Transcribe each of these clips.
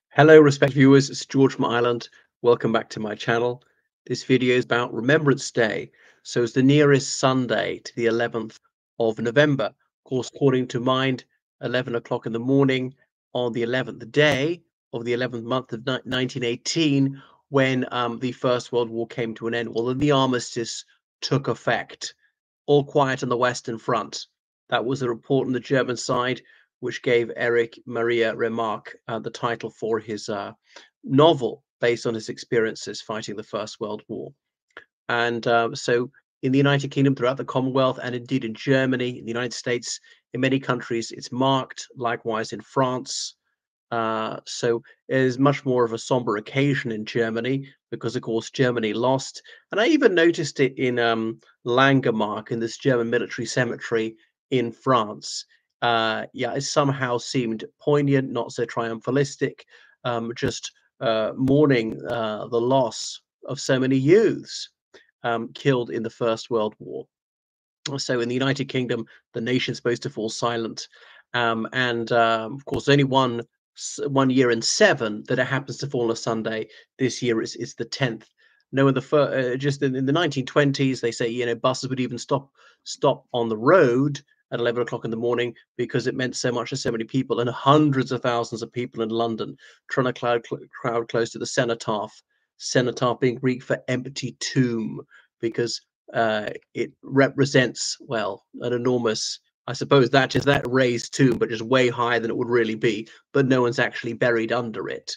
Hello, respected viewers. It's George from Ireland. Welcome back to my channel. This video is about Remembrance Day. So it's the nearest Sunday to the 11th of November. Of course, according to mind, 11 o'clock in the morning on the 11th day of the 11th month of 1918, when the First World War came to an end. Well, then the armistice took effect. All quiet on the Western Front. That was a report on the German side, which gave Erich Maria Remarque the title for his novel based on his experiences fighting the First World War. And so in the United Kingdom, throughout the Commonwealth, and indeed in Germany, in the United States, in many countries, it's marked. Likewise in France. So it is much more of a somber occasion in Germany because, of course, Germany lost. And I even noticed it in Langemark, in this German military cemetery in France. Yeah, it somehow seemed poignant, not so triumphalistic, just mourning the loss of so many youths killed in the First World War. So in the United Kingdom, the nation's supposed to fall silent, and of course, only one year in seven that it happens to fall on a Sunday. This year it's the 10th. No, in just in the 1920s, they say buses would even stop on the road at 11 o'clock in the morning because it meant so much to so many people, and hundreds of thousands of people in London trying to crowd close to the cenotaph. Cenotaph being Greek for empty tomb, because it represents, well, an enormous, I suppose that is that raised tomb, but just way higher than it would really be, but no one's actually buried under it.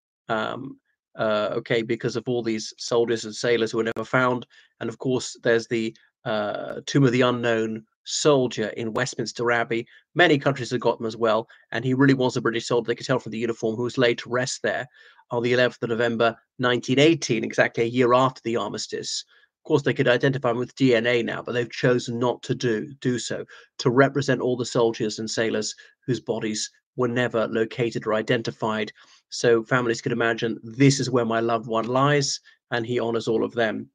Okay, because of all these soldiers and sailors who were never found. And of course, there's the Tomb of the Unknown Soldier in Westminster Abbey. Many countries have got them as well. And he really was a British soldier. They could tell from the uniform, who was laid to rest there on the 11th of November, 1918, exactly a year after the armistice. Of course, they could identify him with DNA now, but they've chosen not to do so, to represent all the soldiers and sailors whose bodies were never located or identified. So families could imagine, this is where my loved one lies, and he honors all of them.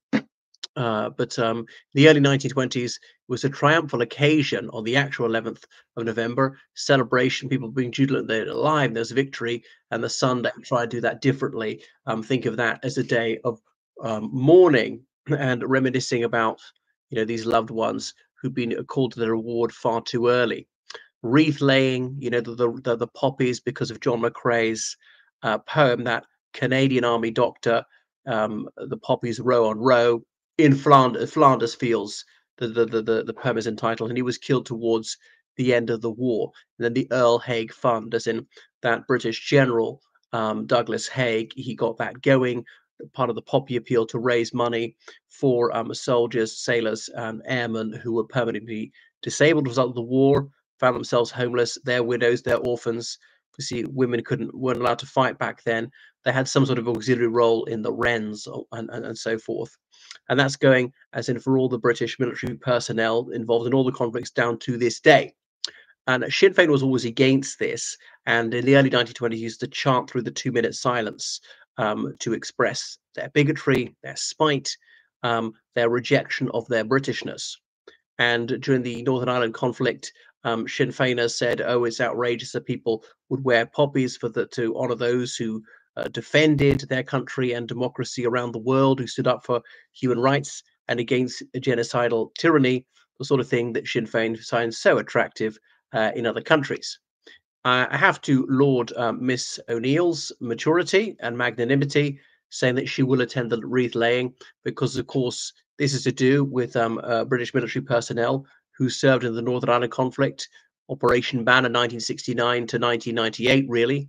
But the early 1920s was a triumphal occasion on the actual 11th of November, celebration, people being jubilant they're alive, there's victory, and the Sunday try to do that differently. Think of that as a day of mourning and reminiscing about these loved ones who've been called to their reward far too early. Wreath laying, the poppies, because of John McCrae's poem, that Canadian Army doctor, the poppies row on row in Flanders Fields. The poem is entitled, and he was killed towards the end of the war. And then the Earl Haig Fund, as in that British general Douglas Haig, he got that going. Part of the poppy appeal to raise money for soldiers, sailors, and airmen who were permanently disabled as a result of the war, found themselves homeless, their widows, their orphans. You see, women weren't allowed to fight back then. They had some sort of auxiliary role in the Wrens and so forth. And that's going, as in, for all the British military personnel involved in all the conflicts down to this day. And Sinn Féin was always against this, and in the early 1920s used to chant through the 2-minute silence to express their bigotry, their spite, their rejection of their Britishness. And during the Northern Ireland conflict, Sinn Féiners said, "Oh, it's outrageous that people would wear poppies to honour those who defended their country and democracy around the world, who stood up for human rights and against genocidal tyranny, the sort of thing that Sinn Féin finds so attractive in other countries." I have to laud Miss O'Neill's maturity and magnanimity, saying that she will attend the wreath laying, because, of course, this is to do with British military personnel who served in the Northern Ireland conflict, Operation Banner 1969 to 1998, really.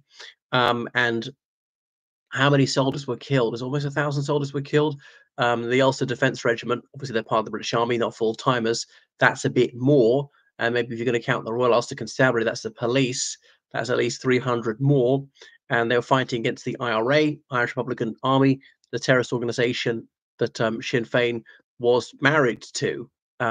And how many soldiers were killed? There's almost 1,000 soldiers were killed. The Ulster Defence Regiment, obviously they're part of the British Army, not full-timers. That's a bit more. And maybe if you're going to count the Royal Ulster Constabulary, that's the police. That's at least 300 more. And they were fighting against the IRA, Irish Republican Army, the terrorist organisation that Sinn Féin was married to.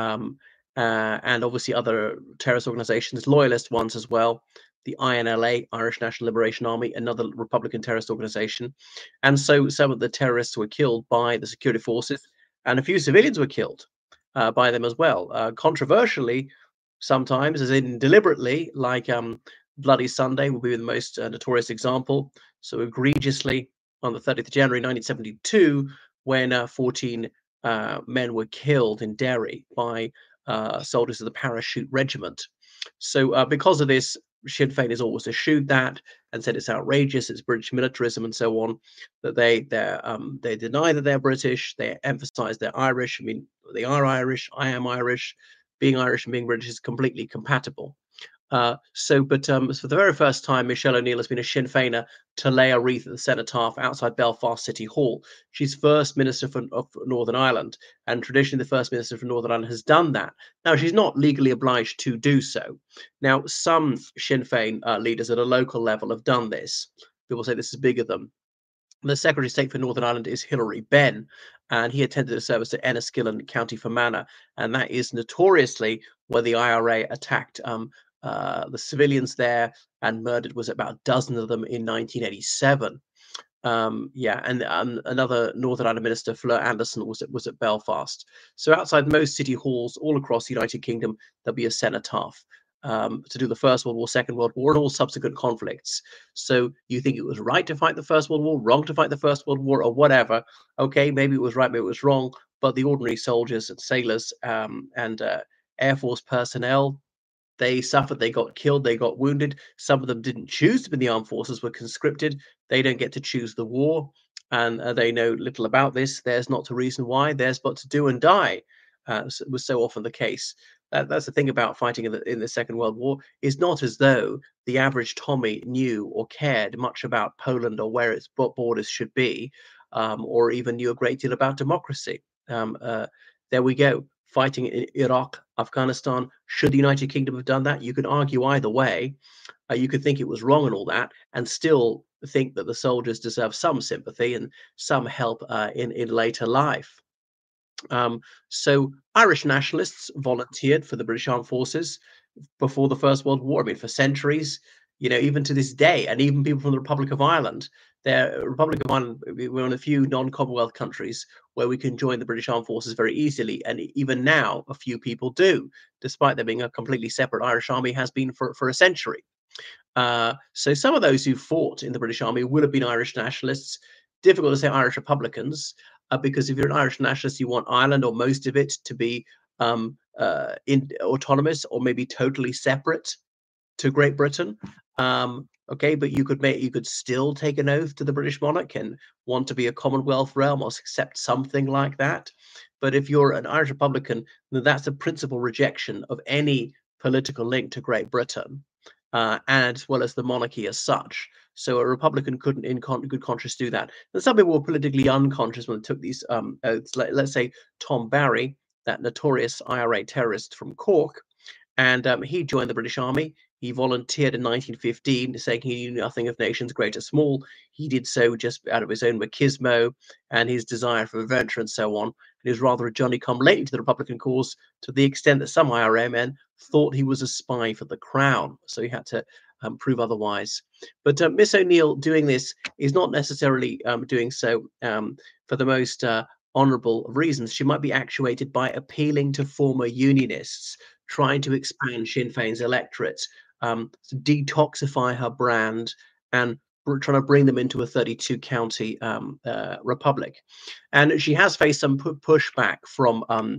And obviously other terrorist organisations, loyalist ones as well. The INLA, Irish National Liberation Army, another Republican terrorist organization. And so some of the terrorists were killed by the security forces, and a few civilians were killed by them as well. Controversially, sometimes, as in deliberately, like Bloody Sunday will be the most notorious example. So egregiously, on the 30th of January 1972, when 14 men were killed in Derry by soldiers of the Parachute Regiment. So because of this, Sinn Féin has always eschewed that and said it's outrageous, it's British militarism and so on. That they deny that they're British. They emphasise they're Irish. I mean, they are Irish. I am Irish. Being Irish and being British is completely compatible. But for the very first time, Michelle O'Neill has been a Sinn Féiner to lay a wreath at the cenotaph outside Belfast City Hall. She's First Minister of Northern Ireland, and traditionally the First Minister for Northern Ireland has done that. Now, she's not legally obliged to do so. Now, some Sinn Féin leaders at a local level have done this. People say this is bigger than. The Secretary of State for Northern Ireland is Hilary Benn, and he attended a service at Enniskillen, County Fermanagh, and that is notoriously where the IRA attacked the civilians there and murdered was about a dozen of them in 1987. Yeah, and another Northern Ireland minister, Fleur Anderson, was at Belfast. So outside most city halls all across the United Kingdom, there'll be a cenotaph to do the First World War, Second World War, and all subsequent conflicts. So you think it was right to fight the First World War, wrong to fight the First World War, or whatever? Okay, maybe it was right, maybe it was wrong. But the ordinary soldiers and sailors and Air Force personnel, they suffered, they got killed, they got wounded. Some of them didn't choose to be in the armed forces, were conscripted. They don't get to choose the war, and they know little about this. There's not a reason why, there's but to do and die. Was so often the case. That's the thing about fighting in the Second World War. It's not as though the average Tommy knew or cared much about Poland or where its borders should be, or even knew a great deal about democracy. There we go, fighting in Iraq, Afghanistan. Should the United Kingdom have done that? You could argue either way. You could think it was wrong and all that, and still think that the soldiers deserve some sympathy and some help in later life. So Irish nationalists volunteered for the British Armed Forces before the First World War. I mean, for centuries, even to this day, and even people from the Republic of Ireland. The Republic of Ireland, we're one of the few non-Commonwealth countries where we can join the British Armed Forces very easily, and even now, a few people do, despite there being a completely separate Irish army, has been for a century. So some of those who fought in the British Army will have been Irish nationalists. Difficult to say Irish Republicans, because if you're an Irish nationalist, you want Ireland or most of it to be autonomous or maybe totally separate to Great Britain. Okay, but you could still take an oath to the British monarch and want to be a Commonwealth realm or accept something like that. But if you're an Irish Republican, then that's a principal rejection of any political link to Great Britain, as well as the monarchy as such. So a Republican couldn't, in good conscience, do that. And some people were politically unconscious when they took these oaths. Let's say Tom Barry, that notorious IRA terrorist from Cork, and he joined the British Army. He volunteered in 1915, saying he knew nothing of nations, great or small. He did so just out of his own machismo and his desire for adventure and so on. And he was rather a Johnny-come-lately to the Republican cause, to the extent that some IRA men thought he was a spy for the Crown. So he had to prove otherwise. But Miss O'Neill doing this is not necessarily doing so for the most honourable of reasons. She might be actuated by appealing to former unionists, trying to expand Sinn Féin's electorate, to detoxify her brand and trying to bring them into a 32 county republic. And she has faced some pushback from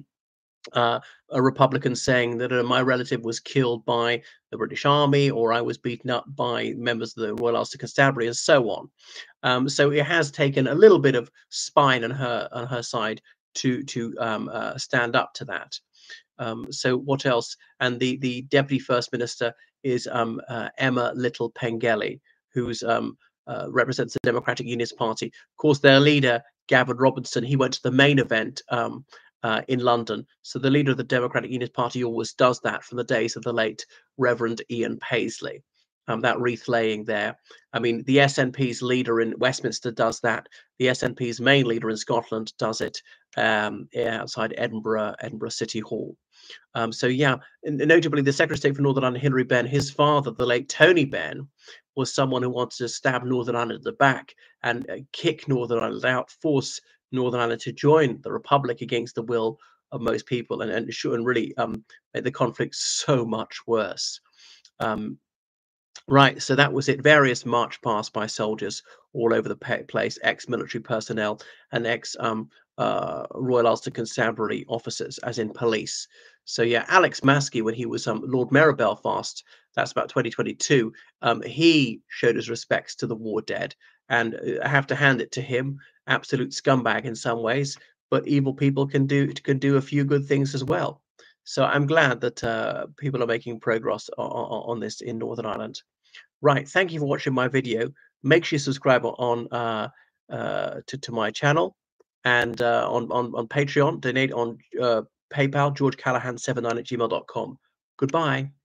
a Republican saying that my relative was killed by the British Army, or I was beaten up by members of the Royal Ulster Constabulary, and so on. So it has taken a little bit of spine on her side to stand up to that. So what else? And the Deputy First Minister is Emma Little Pengelly, who's represents the Democratic Unionist Party. Of course, their leader, Gavin Robinson, he went to the main event in London. So the leader of the Democratic Unionist Party always does that from the days of the late Reverend Ian Paisley. That wreath laying there. I mean, the SNP's leader in Westminster does that. The SNP's main leader in Scotland does it outside Edinburgh City Hall. So yeah, and notably the Secretary of State for Northern Ireland, Hilary Benn, his father, the late Tony Benn, was someone who wanted to stab Northern Ireland at the back and kick Northern Ireland out, force Northern Ireland to join the Republic against the will of most people, and really make the conflict so much worse. Right, so that was it. Various march past by soldiers all over the place, ex-military personnel and Royal Ulster Constabulary officers, as in police. So yeah, Alex Maskey, when he was Lord Mayor of Belfast, that's about 2022. He showed his respects to the war dead, and I have to hand it to him. Absolute scumbag in some ways, but evil people can do a few good things as well. So I'm glad that people are making progress on this in Northern Ireland. Right. Thank you for watching my video. Make sure you subscribe on to my channel and on Patreon. Donate on PayPal, georgecallahan79 at gmail.com. Goodbye.